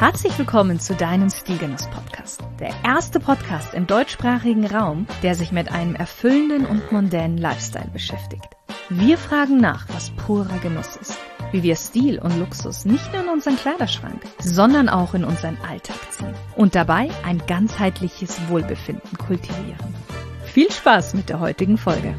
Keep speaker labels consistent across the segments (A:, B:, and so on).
A: Herzlich willkommen zu deinem Stilgenuss-Podcast. Der erste Podcast im deutschsprachigen Raum, der sich mit einem erfüllenden und mondänen Lifestyle beschäftigt. Wir fragen nach, was purer Genuss ist, wie wir Stil und Luxus nicht nur in unseren Kleiderschrank, sondern auch in unseren Alltag ziehen und dabei ein ganzheitliches Wohlbefinden kultivieren. Viel Spaß mit der heutigen Folge.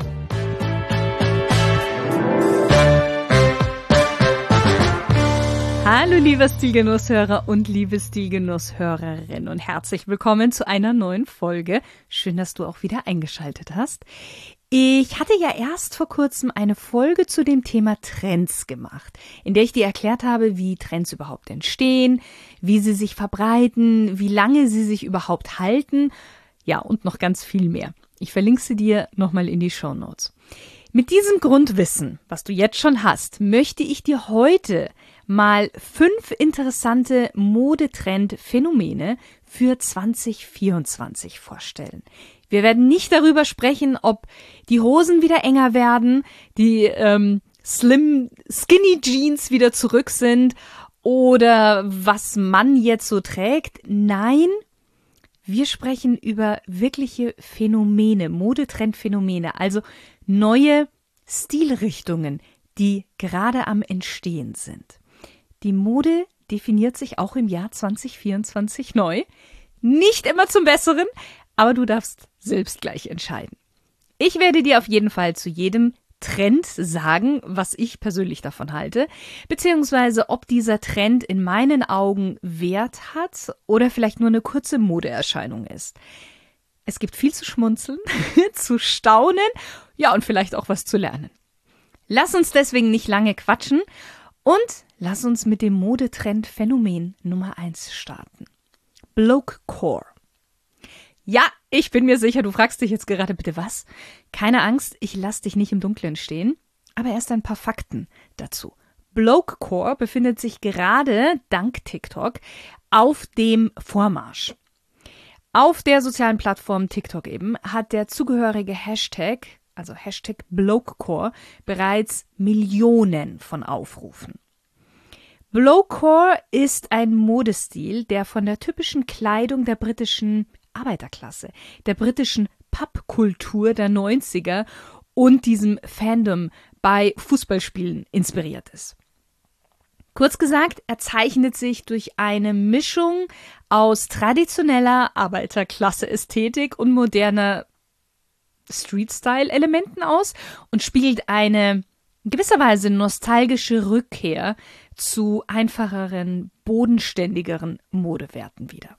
A: Hallo lieber Stilgenusshörer und liebe Stilgenusshörerin und herzlich willkommen zu einer neuen Folge. Schön, dass du auch wieder eingeschaltet hast. Ich hatte ja erst vor kurzem eine Folge zu dem Thema Trends gemacht, in der ich dir erklärt habe, wie Trends überhaupt entstehen, wie sie sich verbreiten, wie lange sie sich überhaupt halten, ja und noch ganz viel mehr. Ich verlinke sie dir nochmal in die Shownotes. Mit diesem Grundwissen, was du jetzt schon hast, möchte ich dir heute mal 5 interessante Modetrend-Phänomene für 2024 vorstellen. Wir werden nicht darüber sprechen, ob die Hosen wieder enger werden, die Skinny Jeans wieder zurück sind oder was man jetzt so trägt. Nein, wir sprechen über wirkliche Phänomene, Modetrendphänomene, also neue Stilrichtungen, die gerade am Entstehen sind. Die Mode definiert sich auch im Jahr 2024 neu. Nicht immer zum Besseren, aber du darfst selbst gleich entscheiden. Ich werde dir auf jeden Fall zu jedem Trend sagen, was ich persönlich davon halte, beziehungsweise ob dieser Trend in meinen Augen Wert hat oder vielleicht nur eine kurze Modeerscheinung ist. Es gibt viel zu schmunzeln, zu staunen, ja und vielleicht auch was zu lernen. Lass uns deswegen nicht lange quatschen und lass uns mit dem Modetrend-Phänomen Nummer 1 starten. Blokecore. Ja, ich bin mir sicher, du fragst dich jetzt gerade bitte was. Keine Angst, ich lasse dich nicht im Dunkeln stehen, aber erst ein paar Fakten dazu. Blokecore befindet sich gerade, dank TikTok, auf dem Vormarsch. Auf der sozialen Plattform TikTok eben hat der zugehörige Hashtag, also Hashtag Blokecore, bereits Millionen von Aufrufen. Blokecore ist ein Modestil, der von der typischen Kleidung der britischen Arbeiterklasse, der britischen Pubkultur der 90er und diesem Fandom bei Fußballspielen inspiriert ist. Kurz gesagt, er zeichnet sich durch eine Mischung aus traditioneller Arbeiterklasse-Ästhetik und moderner Street-Style-Elementen aus und spiegelt eine in gewisser Weise nostalgische Rückkehr zu einfacheren, bodenständigeren Modewerten wider.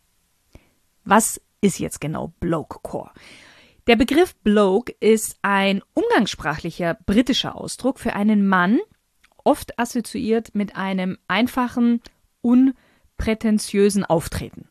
A: Was ist jetzt genau Blokecore? Der Begriff Bloke ist ein umgangssprachlicher britischer Ausdruck für einen Mann, oft assoziiert mit einem einfachen, unprätentiösen Auftreten.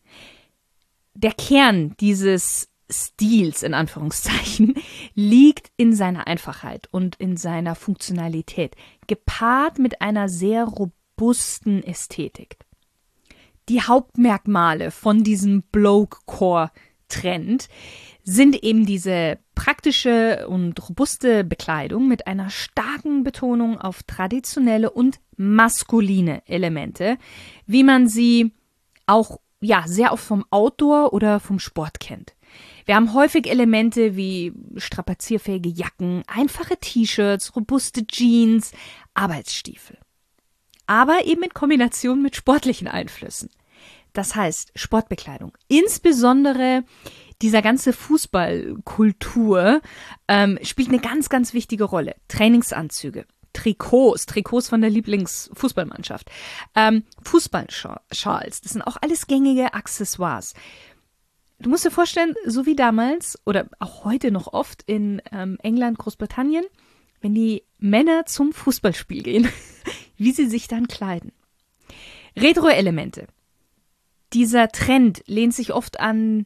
A: Der Kern dieses Stils, in Anführungszeichen, liegt in seiner Einfachheit und in seiner Funktionalität, gepaart mit einer sehr robusten Ästhetik. Die Hauptmerkmale von diesem Blokecore-Trend sind eben diese praktische und robuste Bekleidung mit einer starken Betonung auf traditionelle und maskuline Elemente, wie man sie auch sehr oft vom Outdoor oder vom Sport kennt. Wir haben häufig Elemente wie strapazierfähige Jacken, einfache T-Shirts, robuste Jeans, Arbeitsstiefel. Aber eben in Kombination mit sportlichen Einflüssen. Das heißt Sportbekleidung. Insbesondere dieser ganze Fußballkultur spielt eine ganz, ganz wichtige Rolle. Trainingsanzüge, Trikots von der Lieblingsfußballmannschaft, Fußballschals, das sind auch alles gängige Accessoires. Du musst dir vorstellen, so wie damals oder auch heute noch oft in England, Großbritannien, wenn die Männer zum Fußballspiel gehen, wie sie sich dann kleiden. Retro-Elemente. Dieser Trend lehnt sich oft an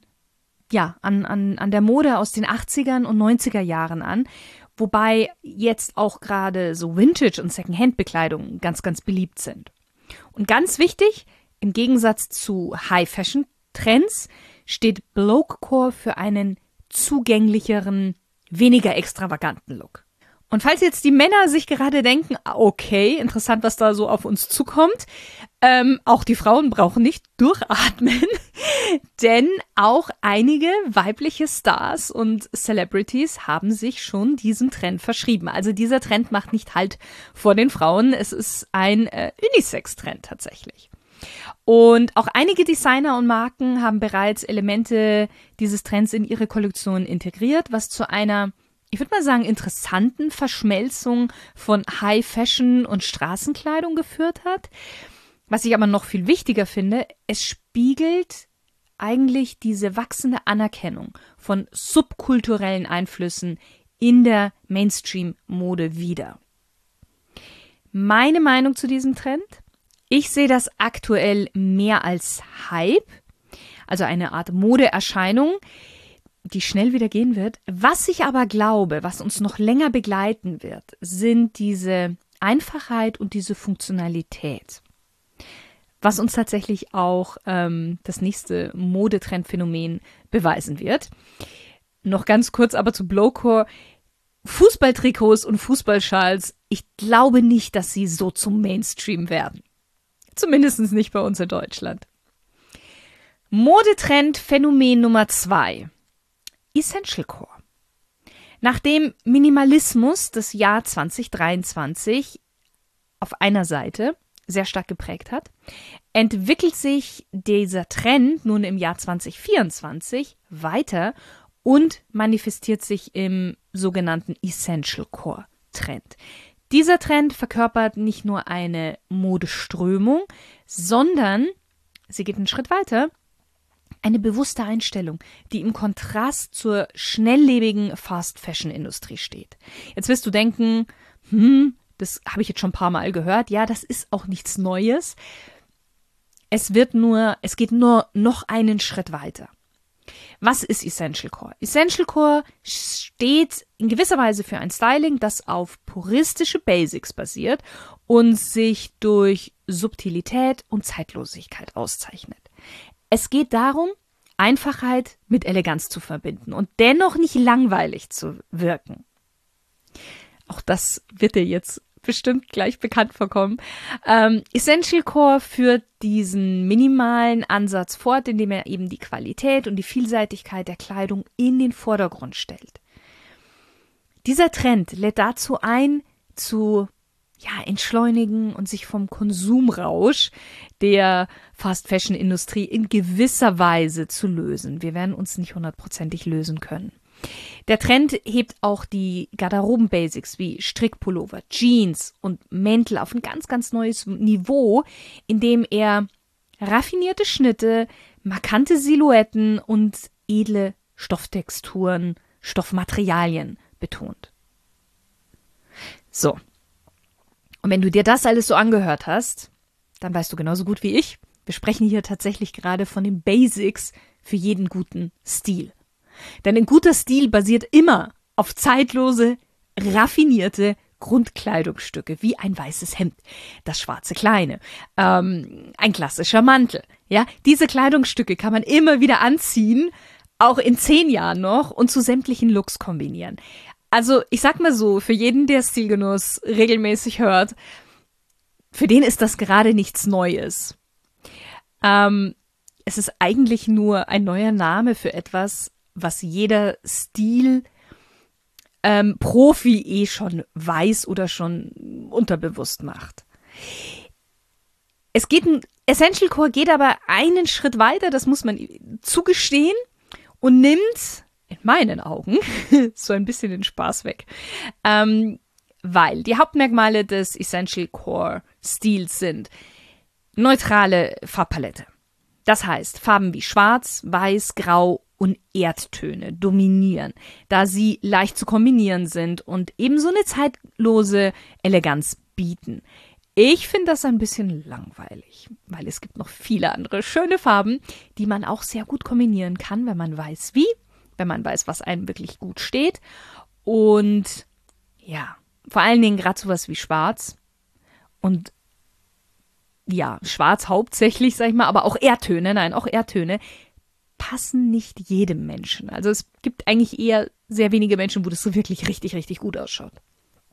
A: der Mode aus den 80ern und 90er Jahren an, wobei jetzt auch gerade so Vintage- und Secondhand-Bekleidung ganz, ganz beliebt sind. Und ganz wichtig, im Gegensatz zu High-Fashion-Trends steht Blokecore für einen zugänglicheren, weniger extravaganten Look. Und falls jetzt die Männer sich gerade denken, okay, interessant, was da so auf uns zukommt, auch die Frauen brauchen nicht durchatmen, denn auch einige weibliche Stars und Celebrities haben sich schon diesem Trend verschrieben. Also dieser Trend macht nicht Halt vor den Frauen, es ist ein Unisex-Trend tatsächlich. Und auch einige Designer und Marken haben bereits Elemente dieses Trends in ihre Kollektion integriert, was zu einer, ich würde mal sagen, interessanten Verschmelzung von High Fashion und Straßenkleidung geführt hat. Was ich aber noch viel wichtiger finde, es spiegelt eigentlich diese wachsende Anerkennung von subkulturellen Einflüssen in der Mainstream-Mode wider. Meine Meinung zu diesem Trend? Ich sehe das aktuell mehr als Hype, also eine Art Modeerscheinung, die schnell wieder gehen wird. Was ich aber glaube, was uns noch länger begleiten wird, sind diese Einfachheit und diese Funktionalität. Was uns tatsächlich auch das nächste Modetrendphänomen beweisen wird. Noch ganz kurz aber zu Blowcore. Fußballtrikots und Fußballschals, ich glaube nicht, dass sie so zum Mainstream werden. Zumindest nicht bei uns in Deutschland. Modetrend-Phänomen Nummer 2. Essential Core. Nachdem Minimalismus das Jahr 2023 auf einer Seite sehr stark geprägt hat, entwickelt sich dieser Trend nun im Jahr 2024 weiter und manifestiert sich im sogenannten Essential Core Trend. Dieser Trend verkörpert nicht nur eine Modeströmung, sondern, sie geht einen Schritt weiter, eine bewusste Einstellung, die im Kontrast zur schnelllebigen Fast-Fashion-Industrie steht. Jetzt wirst du denken, das habe ich jetzt schon ein paar Mal gehört. Ja, das ist auch nichts Neues. Es geht nur noch einen Schritt weiter. Was ist Essential Core? Essential Core steht in gewisser Weise für ein Styling, das auf puristische Basics basiert und sich durch Subtilität und Zeitlosigkeit auszeichnet. Es geht darum, Einfachheit mit Eleganz zu verbinden und dennoch nicht langweilig zu wirken. Auch das wird dir jetzt bestimmt gleich bekannt vorkommen. Essential Core führt diesen minimalen Ansatz fort, indem er eben die Qualität und die Vielseitigkeit der Kleidung in den Vordergrund stellt. Dieser Trend lädt dazu ein, zu entschleunigen und sich vom Konsumrausch der Fast-Fashion-Industrie in gewisser Weise zu lösen. Wir werden uns nicht 100%ig lösen können. Der Trend hebt auch die Garderoben-Basics wie Strickpullover, Jeans und Mäntel auf ein ganz, ganz neues Niveau, indem er raffinierte Schnitte, markante Silhouetten und edle Stofftexturen, Stoffmaterialien betont. So. Und wenn du dir das alles so angehört hast, dann weißt du genauso gut wie ich, wir sprechen hier tatsächlich gerade von den Basics für jeden guten Stil. Denn ein guter Stil basiert immer auf zeitlose, raffinierte Grundkleidungsstücke, wie ein weißes Hemd, das schwarze Kleine, ein klassischer Mantel. Ja, diese Kleidungsstücke kann man immer wieder anziehen, auch in 10 Jahren noch und zu sämtlichen Looks kombinieren. Also ich sag mal so, für jeden, der Stilgenuss regelmäßig hört, für den ist das gerade nichts Neues. Es ist eigentlich nur ein neuer Name für etwas, was jeder Profi schon weiß oder schon unterbewusst macht. Essential Core geht aber einen Schritt weiter, das muss man zugestehen, und nimmt, in meinen Augen, so ein bisschen den Spaß weg. Weil die Hauptmerkmale des Essential Core Stils sind neutrale Farbpalette. Das heißt, Farben wie Schwarz, Weiß, Grau und Erdtöne dominieren, da sie leicht zu kombinieren sind und ebenso eine zeitlose Eleganz bieten. Ich finde das ein bisschen langweilig, weil es gibt noch viele andere schöne Farben, die man auch sehr gut kombinieren kann, wenn man weiß wie, wenn man weiß, was einem wirklich gut steht. Und ja, vor allen Dingen gerade sowas wie Schwarz und ja, Schwarz hauptsächlich, sag ich mal, aber auch Erdtöne, passen nicht jedem Menschen. Also es gibt eigentlich eher sehr wenige Menschen, wo das so wirklich richtig, richtig gut ausschaut.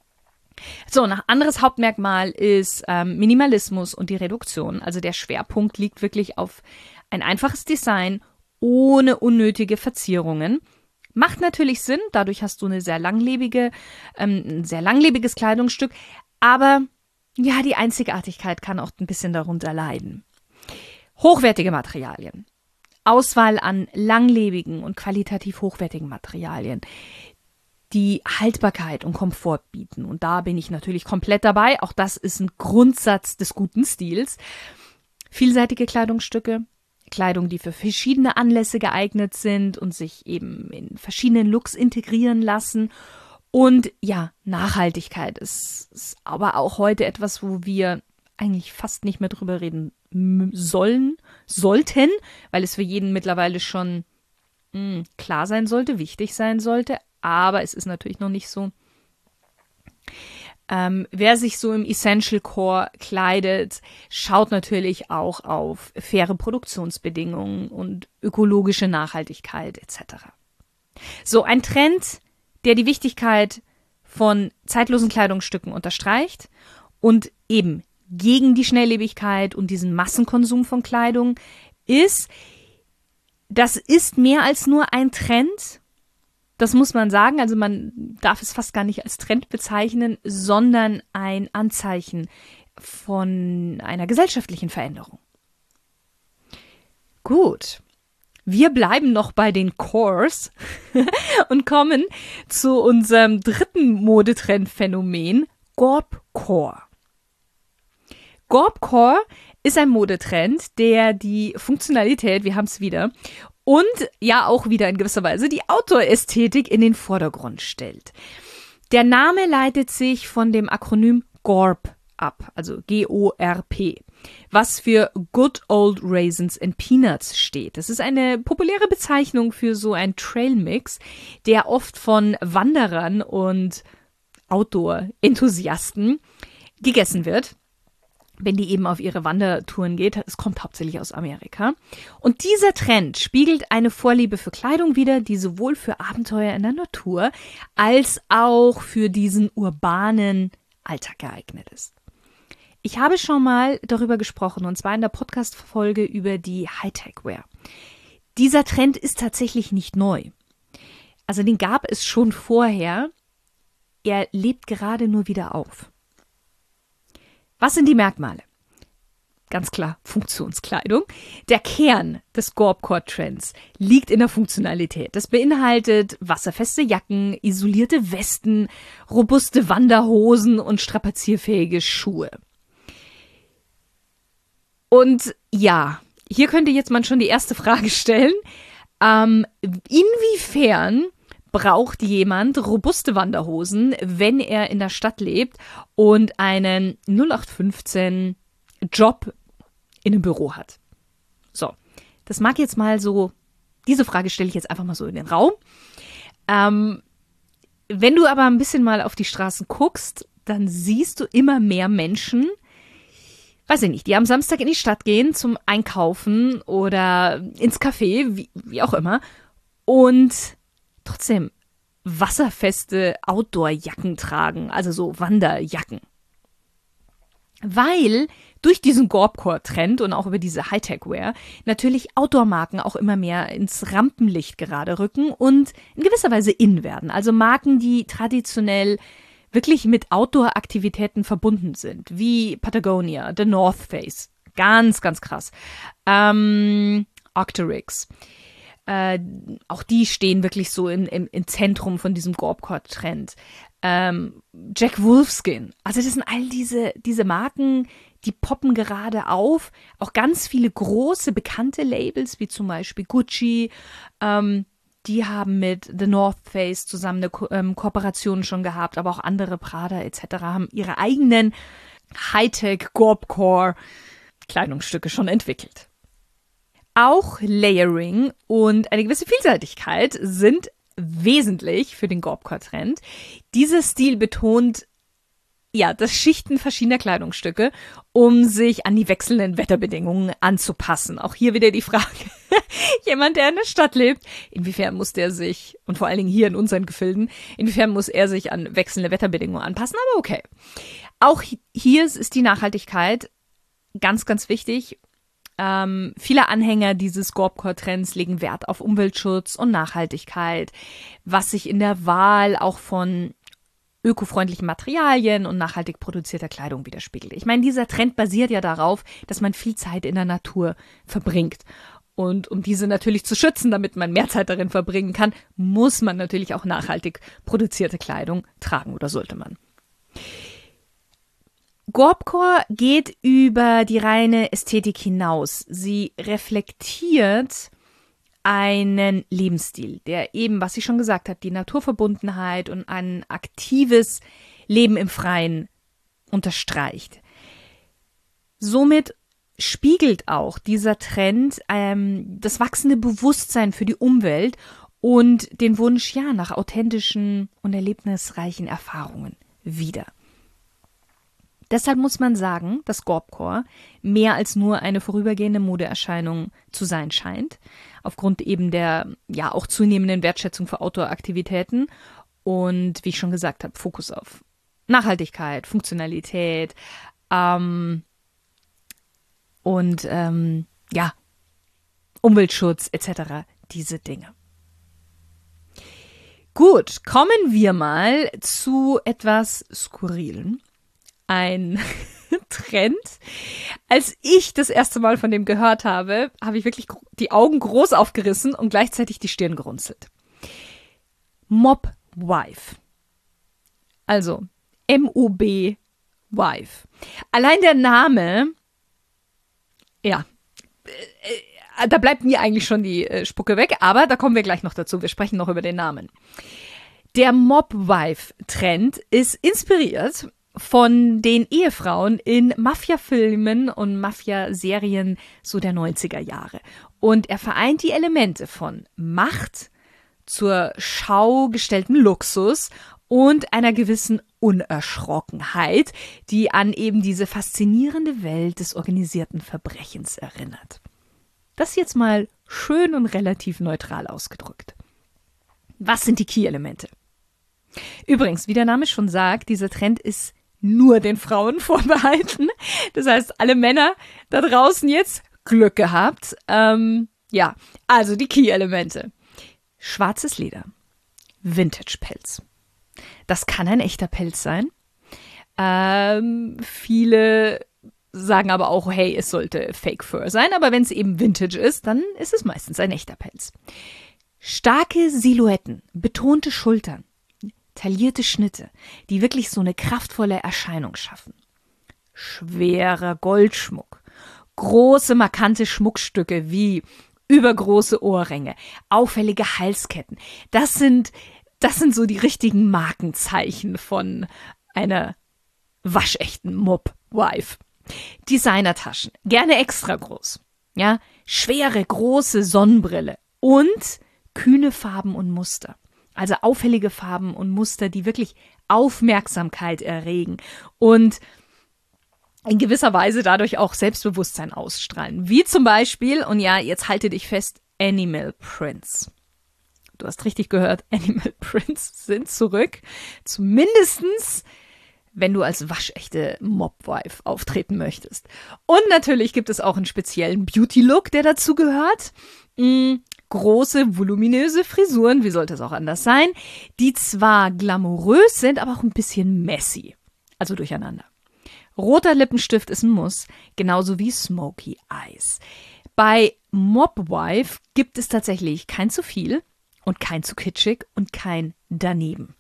A: So, ein anderes Hauptmerkmal ist Minimalismus und die Reduktion. Also der Schwerpunkt liegt wirklich auf ein einfaches Design ohne unnötige Verzierungen. Macht natürlich Sinn, dadurch hast du ein sehr langlebiges Kleidungsstück, aber ja, die Einzigartigkeit kann auch ein bisschen darunter leiden. Hochwertige Materialien. Auswahl an langlebigen und qualitativ hochwertigen Materialien, die Haltbarkeit und Komfort bieten. Und da bin ich natürlich komplett dabei. Auch das ist ein Grundsatz des guten Stils. Vielseitige Kleidungsstücke, Kleidung, die für verschiedene Anlässe geeignet sind und sich eben in verschiedenen Looks integrieren lassen. Und ja, Nachhaltigkeit ist aber auch heute etwas, wo wir eigentlich fast nicht mehr drüber reden sollten, weil es für jeden mittlerweile schon klar sein sollte, wichtig sein sollte. Aber es ist natürlich noch nicht so. Wer sich so im Essential Core kleidet, schaut natürlich auch auf faire Produktionsbedingungen und ökologische Nachhaltigkeit etc. So, ein Trend, der die Wichtigkeit von zeitlosen Kleidungsstücken unterstreicht und eben gegen die Schnelllebigkeit und diesen Massenkonsum von Kleidung ist, das ist mehr als nur ein Trend. Das muss man sagen, also man darf es fast gar nicht als Trend bezeichnen, sondern ein Anzeichen von einer gesellschaftlichen Veränderung. Gut, wir bleiben noch bei den Cores und kommen zu unserem dritten Modetrendphänomen, Gorpcore. Gorpcore ist ein Modetrend, der die Funktionalität, wir haben es wieder, und ja auch wieder in gewisser Weise die Outdoor-Ästhetik in den Vordergrund stellt. Der Name leitet sich von dem Akronym GORP ab, also G-O-R-P, was für Good Old Raisins and Peanuts steht. Das ist eine populäre Bezeichnung für so einen Trailmix, der oft von Wanderern und Outdoor-Enthusiasten gegessen wird, wenn die eben auf ihre Wandertouren geht. Es kommt hauptsächlich aus Amerika. Und dieser Trend spiegelt eine Vorliebe für Kleidung wider, die sowohl für Abenteuer in der Natur als auch für diesen urbanen Alltag geeignet ist. Ich habe schon mal darüber gesprochen, und zwar in der Podcast-Folge über die Hightech-Wear. Dieser Trend ist tatsächlich nicht neu. Also den gab es schon vorher. Er lebt gerade nur wieder auf. Was sind die Merkmale? Ganz klar, Funktionskleidung. Der Kern des Gorpcore-Trends liegt in der Funktionalität. Das beinhaltet wasserfeste Jacken, isolierte Westen, robuste Wanderhosen und strapazierfähige Schuhe. Und ja, hier könnte jetzt man schon die erste Frage stellen. Inwiefern braucht jemand robuste Wanderhosen, wenn er in der Stadt lebt und einen 0815 Job in einem Büro hat? So, das mag jetzt mal so, diese Frage stelle ich jetzt einfach mal so in den Raum. Wenn du aber ein bisschen mal auf die Straßen guckst, dann siehst du immer mehr Menschen, weiß ich nicht, die am Samstag in die Stadt gehen zum Einkaufen oder ins Café, wie auch immer, und trotzdem wasserfeste Outdoor-Jacken tragen, also so Wanderjacken. Weil durch diesen Gorpcore-Trend und auch über diese Hightech-Wear natürlich Outdoor-Marken auch immer mehr ins Rampenlicht gerade rücken und in gewisser Weise in werden. Also Marken, die traditionell wirklich mit Outdoor-Aktivitäten verbunden sind, wie Patagonia, The North Face, ganz, ganz krass, Arc'teryx. Auch die stehen wirklich so im Zentrum von diesem Gorpcore-Trend. Jack Wolfskin. Also das sind all diese Marken, die poppen gerade auf. Auch ganz viele große, bekannte Labels, wie zum Beispiel Gucci, die haben mit The North Face zusammen eine Kooperation schon gehabt, aber auch andere, Prada etc. haben ihre eigenen Hightech-Gorpcore-Kleidungsstücke schon entwickelt. Auch Layering und eine gewisse Vielseitigkeit sind wesentlich für den Gorpcore-Trend. Dieser Stil betont das Schichten verschiedener Kleidungsstücke, um sich an die wechselnden Wetterbedingungen anzupassen. Auch hier wieder die Frage, jemand, der in der Stadt lebt, inwiefern muss der sich, und vor allen Dingen hier in unseren Gefilden, inwiefern muss er sich an wechselnde Wetterbedingungen anpassen, aber okay. Auch hier ist die Nachhaltigkeit ganz, ganz wichtig. Viele Anhänger dieses Gorpcore-Trends legen Wert auf Umweltschutz und Nachhaltigkeit, was sich in der Wahl auch von ökofreundlichen Materialien und nachhaltig produzierter Kleidung widerspiegelt. Ich meine, dieser Trend basiert ja darauf, dass man viel Zeit in der Natur verbringt. Und um diese natürlich zu schützen, damit man mehr Zeit darin verbringen kann, muss man natürlich auch nachhaltig produzierte Kleidung tragen oder sollte man. Gorpcore geht über die reine Ästhetik hinaus. Sie reflektiert einen Lebensstil, der eben, was ich schon gesagt habe, die Naturverbundenheit und ein aktives Leben im Freien unterstreicht. Somit spiegelt auch dieser Trend das wachsende Bewusstsein für die Umwelt und den Wunsch nach authentischen und erlebnisreichen Erfahrungen wider. Deshalb muss man sagen, dass Gorpcore mehr als nur eine vorübergehende Modeerscheinung zu sein scheint, aufgrund eben der auch zunehmenden Wertschätzung für Outdoor-Aktivitäten und, wie ich schon gesagt habe, Fokus auf Nachhaltigkeit, Funktionalität Umweltschutz etc., diese Dinge. Gut, kommen wir mal zu etwas Skurrilen. Ein Trend. Als ich das erste Mal von dem gehört habe, habe ich wirklich die Augen groß aufgerissen und gleichzeitig die Stirn gerunzelt. Mob-Wife. Also M-O-B-Wife. Allein der Name, da bleibt mir eigentlich schon die Spucke weg, aber da kommen wir gleich noch dazu. Wir sprechen noch über den Namen. Der Mob-Wife-Trend ist inspiriert von den Ehefrauen in Mafia-Filmen und Mafia-Serien so der 90er Jahre. Und er vereint die Elemente von Macht, zur Schau gestellten Luxus und einer gewissen Unerschrockenheit, die an eben diese faszinierende Welt des organisierten Verbrechens erinnert. Das jetzt mal schön und relativ neutral ausgedrückt. Was sind die Key-Elemente? Übrigens, wie der Name schon sagt, dieser Trend ist nur den Frauen vorbehalten. Das heißt, alle Männer da draußen jetzt Glück gehabt. Also die Key-Elemente. Schwarzes Leder. Vintage-Pelz. Das kann ein echter Pelz sein. Viele sagen aber auch, hey, es sollte Fake Fur sein. Aber wenn es eben Vintage ist, dann ist es meistens ein echter Pelz. Starke Silhouetten, betonte Schultern, taillierte Schnitte, die wirklich so eine kraftvolle Erscheinung schaffen. Schwerer Goldschmuck, große markante Schmuckstücke wie übergroße Ohrringe, auffällige Halsketten. Das sind so die richtigen Markenzeichen von einer waschechten Mob-Wife. Designertaschen, gerne extra groß. Ja, schwere, große Sonnenbrille und kühne Farben und Muster. Also auffällige Farben und Muster, die wirklich Aufmerksamkeit erregen und in gewisser Weise dadurch auch Selbstbewusstsein ausstrahlen. Wie zum Beispiel, und ja, jetzt halte dich fest, Animal Prints. Du hast richtig gehört, Animal Prints sind zurück. Zumindestens, wenn du als waschechte Mob-Wife auftreten möchtest. Und natürlich gibt es auch einen speziellen Beauty-Look, der dazu gehört. Große, voluminöse Frisuren, wie sollte es auch anders sein, die zwar glamourös sind, aber auch ein bisschen messy. Also durcheinander. Roter Lippenstift ist ein Muss, genauso wie Smoky Eyes. Bei Mob-Wife gibt es tatsächlich kein zu viel und kein zu kitschig und kein daneben.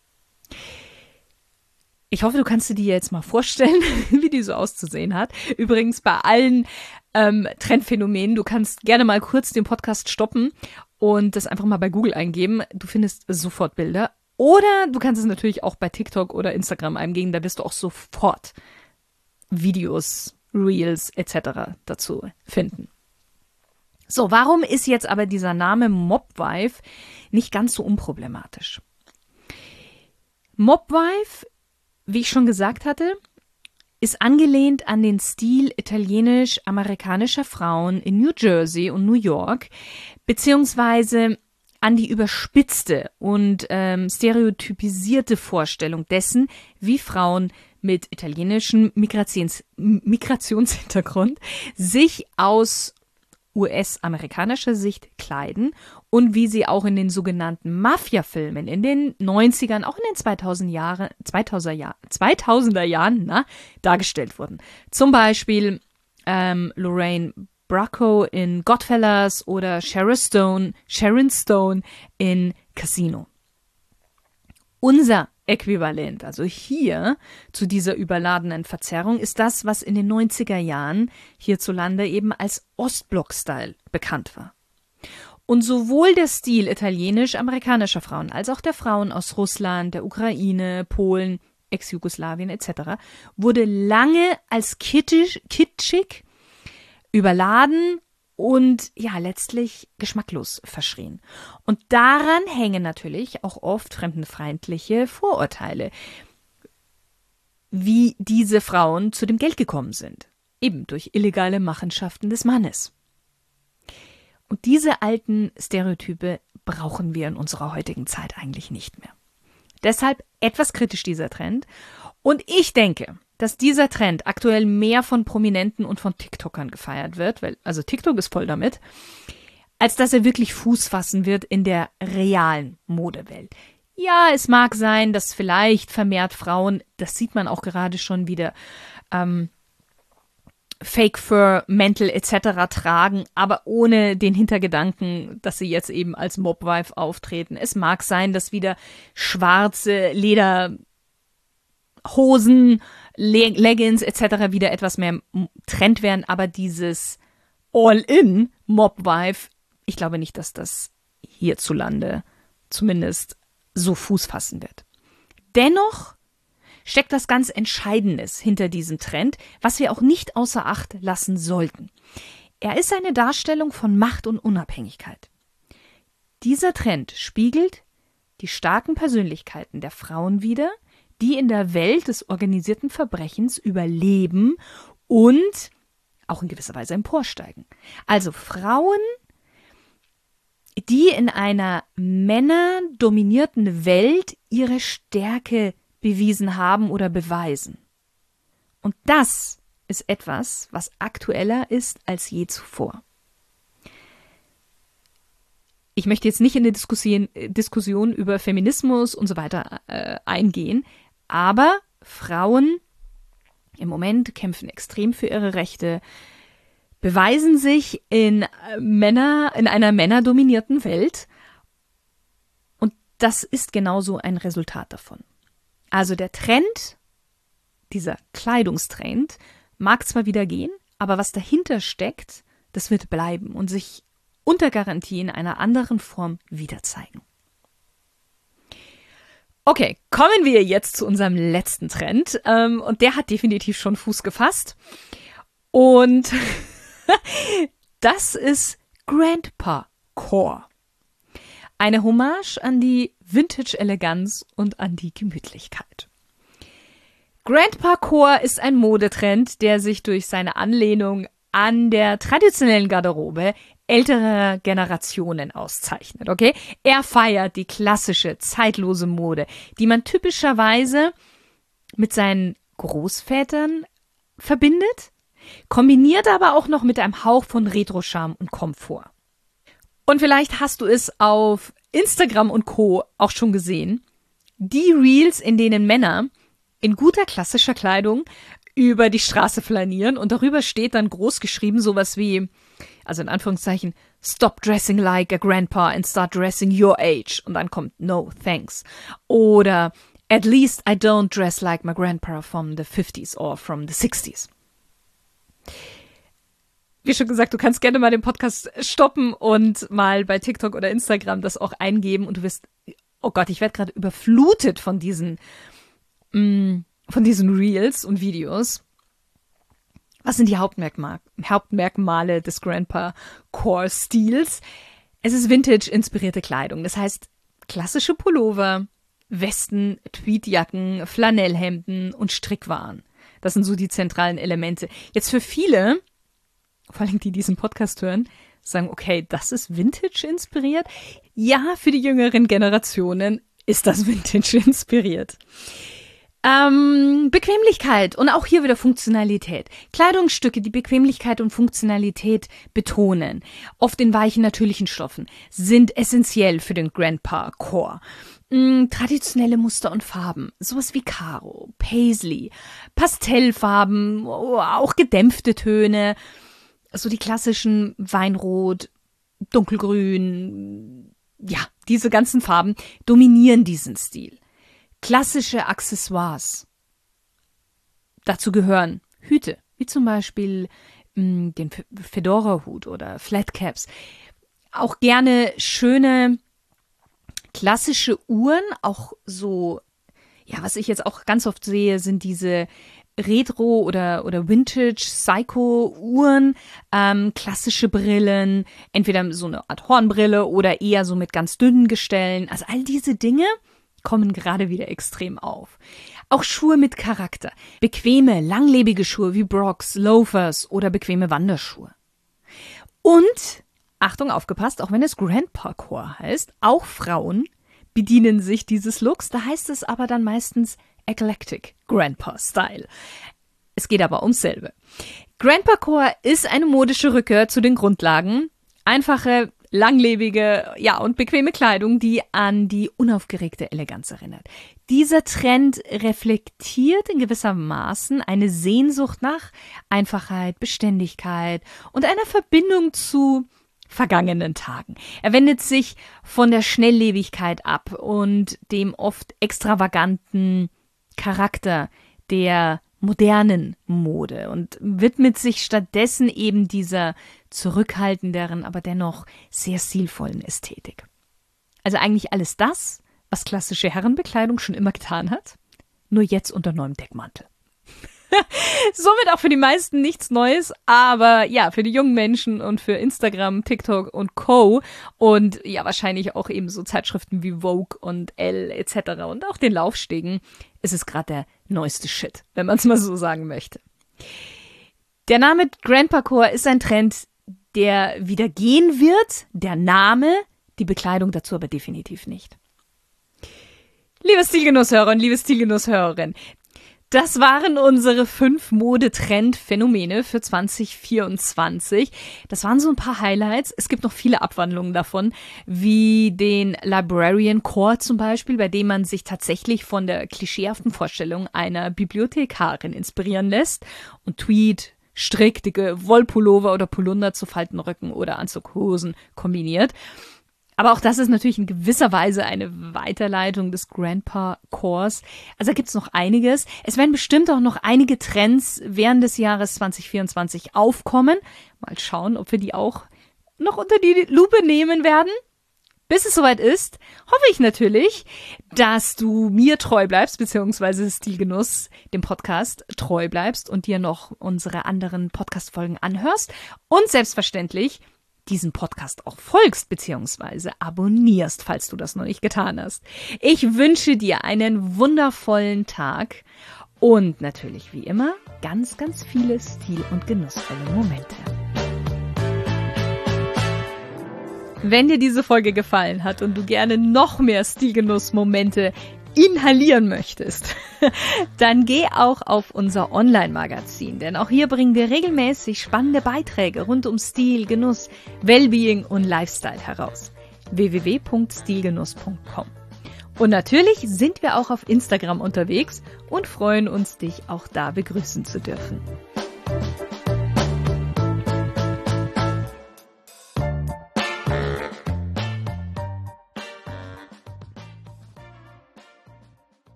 A: Ich hoffe, du kannst dir die jetzt mal vorstellen, wie die so auszusehen hat. Übrigens bei allen Trendphänomenen, du kannst gerne mal kurz den Podcast stoppen und das einfach mal bei Google eingeben. Du findest sofort Bilder. Oder du kannst es natürlich auch bei TikTok oder Instagram eingeben, da wirst du auch sofort Videos, Reels etc. dazu finden. So, warum ist jetzt aber dieser Name Mob-Wife nicht ganz so unproblematisch? Mob-Wife wie ich schon gesagt hatte, ist angelehnt an den Stil italienisch-amerikanischer Frauen in New Jersey und New York, beziehungsweise an die überspitzte und stereotypisierte Vorstellung dessen, wie Frauen mit italienischem Migrationshintergrund sich aus US-amerikanischer Sicht kleiden und wie sie auch in den sogenannten Mafia-Filmen in den 90ern, auch in den 2000er Jahren dargestellt wurden. Zum Beispiel Lorraine Bracco in Goodfellas oder Sharon Stone in Casino. Unser Äquivalent, also hier zu dieser überladenen Verzerrung, ist das, was in den 90er Jahren hierzulande eben als Ostblock-Style bekannt war. Und sowohl der Stil italienisch-amerikanischer Frauen als auch der Frauen aus Russland, der Ukraine, Polen, Ex-Jugoslawien etc. wurde lange als kitschig, überladen und ja, letztlich geschmacklos verschrien. Und daran hängen natürlich auch oft fremdenfeindliche Vorurteile, wie diese Frauen zu dem Geld gekommen sind. Eben durch illegale Machenschaften des Mannes. Und diese alten Stereotype brauchen wir in unserer heutigen Zeit eigentlich nicht mehr. Deshalb etwas kritisch dieser Trend. Und ich denke, dass dieser Trend aktuell mehr von Prominenten und von TikTokern gefeiert wird, also TikTok ist voll damit, als dass er wirklich Fuß fassen wird in der realen Modewelt. Ja, es mag sein, dass vielleicht vermehrt Frauen, das sieht man auch gerade schon wieder, Fake Fur, Mäntel etc. tragen, aber ohne den Hintergedanken, dass sie jetzt eben als Mobwife auftreten. Es mag sein, dass wieder schwarze Lederhosen, Leggings etc. wieder etwas mehr Trend werden, aber dieses All-in Mobwife, ich glaube nicht, dass das hierzulande zumindest so Fuß fassen wird. Dennoch steckt das ganz Entscheidendes hinter diesem Trend, was wir auch nicht außer Acht lassen sollten. Er ist eine Darstellung von Macht und Unabhängigkeit. Dieser Trend spiegelt die starken Persönlichkeiten der Frauen wider, die in der Welt des organisierten Verbrechens überleben und auch in gewisser Weise emporsteigen. Also Frauen, die in einer männerdominierten Welt ihre Stärke bewiesen haben oder beweisen. Und das ist etwas, was aktueller ist als je zuvor. Ich möchte jetzt nicht in eine Diskussion über Feminismus und so weiter eingehen, aber Frauen im Moment kämpfen extrem für ihre Rechte, beweisen sich in einer männerdominierten Welt und das ist genauso ein Resultat davon. Also der Trend, dieser Kleidungstrend, mag zwar wieder gehen, aber was dahinter steckt, das wird bleiben und sich unter Garantie in einer anderen Form wieder zeigen. Okay, kommen wir jetzt zu unserem letzten Trend und der hat definitiv schon Fuß gefasst und das ist Grandpa Core. Eine Hommage an die Vintage-Eleganz und an die Gemütlichkeit. Grandpa Core ist ein Modetrend, der sich durch seine Anlehnung an der traditionellen Garderobe älterer Generationen auszeichnet, okay? Er feiert die klassische, zeitlose Mode, die man typischerweise mit seinen Großvätern verbindet, kombiniert aber auch noch mit einem Hauch von Retro-Charme und Komfort. Und vielleicht hast du es auf Instagram und Co. auch schon gesehen, die Reels, in denen Männer in guter klassischer Kleidung über die Straße flanieren und darüber steht dann groß geschrieben sowas wie, also in Anführungszeichen, stop dressing like a grandpa and start dressing your age. Und dann kommt no thanks. Oder at least I don't dress like my grandpa from the 50s or from the 60s. Wie schon gesagt, du kannst gerne mal den Podcast stoppen und mal bei TikTok oder Instagram das auch eingeben und du wirst, oh Gott, ich werde gerade überflutet von diesen Reels und Videos. Was sind die Hauptmerkmale des Grandpa Core Stils? Es ist Vintage-inspirierte Kleidung. Das heißt, klassische Pullover, Westen, Tweedjacken, Flanellhemden und Strickwaren. Das sind so die zentralen Elemente. Jetzt für viele, vor allem die diesen Podcast hören, sagen, okay, das ist Vintage inspiriert. Ja, für die jüngeren Generationen ist das Vintage inspiriert. Bequemlichkeit und auch hier wieder Funktionalität. Kleidungsstücke, die Bequemlichkeit und Funktionalität betonen, oft in weichen, natürlichen Stoffen, sind essentiell für den Grandpa-Core. Traditionelle Muster und Farben, sowas wie Karo, Paisley, Pastellfarben, auch gedämpfte Töne, so die klassischen Weinrot, Dunkelgrün, ja, diese ganzen Farben dominieren diesen Stil. Klassische Accessoires. Dazu gehören Hüte, wie zum Beispiel den Fedora-Hut oder Flatcaps. Auch gerne schöne klassische Uhren, auch so, ja, was ich jetzt auch ganz oft sehe, sind diese Retro- oder Vintage-Psycho-Uhren, klassische Brillen, entweder so eine Art Hornbrille oder eher so mit ganz dünnen Gestellen. Also all diese Dinge kommen gerade wieder extrem auf. Auch Schuhe mit Charakter. Bequeme, langlebige Schuhe wie Brocs, Loafers oder bequeme Wanderschuhe. Und, Achtung, aufgepasst, auch wenn es Grandpa-Core heißt, auch Frauen bedienen sich dieses Looks. Da heißt es aber dann meistens Eclectic Grandpa-Style. Es geht aber ums selbe. Grandpa-Core ist eine modische Rückkehr zu den Grundlagen. Einfache, langlebige, ja, und bequeme Kleidung, die an die unaufgeregte Eleganz erinnert. Dieser Trend reflektiert in gewissermaßen eine Sehnsucht nach Einfachheit, Beständigkeit und einer Verbindung zu vergangenen Tagen. Er wendet sich von der Schnelllebigkeit ab und dem oft extravaganten Charakter der modernen Mode und widmet sich stattdessen eben dieser zurückhaltenderen, aber dennoch sehr stilvollen Ästhetik. Also eigentlich alles das, was klassische Herrenbekleidung schon immer getan hat, nur jetzt unter neuem Deckmantel. Somit auch für die meisten nichts Neues, aber ja, für die jungen Menschen und für Instagram, TikTok und Co. und ja, wahrscheinlich auch eben so Zeitschriften wie Vogue und Elle etc. und auch den Laufstegen ist es gerade der neueste Shit, wenn man es mal so sagen möchte. Der Name Grandpa-Core ist ein Trend, der wieder gehen wird, der Name, die Bekleidung dazu aber definitiv nicht. Liebe Stilgenusshörer und liebe Stilgenusshörerin, das waren unsere 5 Modetrend-Phänomene für 2024. Das waren so ein paar Highlights. Es gibt noch viele Abwandlungen davon, wie den Librarian Core zum Beispiel, bei dem man sich tatsächlich von der klischeehaften Vorstellung einer Bibliothekarin inspirieren lässt und Tweed, Strick, dicke Wollpullover oder Polunder zu Faltenröcken oder Anzughosen kombiniert. Aber auch das ist natürlich in gewisser Weise eine Weiterleitung des Grandpa-Cores. Also da gibt's noch einiges. Es werden bestimmt auch noch einige Trends während des Jahres 2024 aufkommen. Mal schauen, ob wir die auch noch unter die Lupe nehmen werden. Bis es soweit ist, hoffe ich natürlich, dass du mir treu bleibst, beziehungsweise Stilgenuss, dem Podcast, treu bleibst und dir noch unsere anderen Podcast-Folgen anhörst und selbstverständlich diesen Podcast auch folgst bzw. abonnierst, falls du das noch nicht getan hast. Ich wünsche dir einen wundervollen Tag und natürlich wie immer ganz, ganz viele stil- und genussvolle Momente. Wenn dir diese Folge gefallen hat und du gerne noch mehr Stilgenuss-Momente inhalieren möchtest, dann geh auch auf unser Online-Magazin, denn auch hier bringen wir regelmäßig spannende Beiträge rund um Stil, Genuss, Wellbeing und Lifestyle heraus. www.stilgenuss.com. Und natürlich sind wir auch auf Instagram unterwegs und freuen uns, dich auch da begrüßen zu dürfen.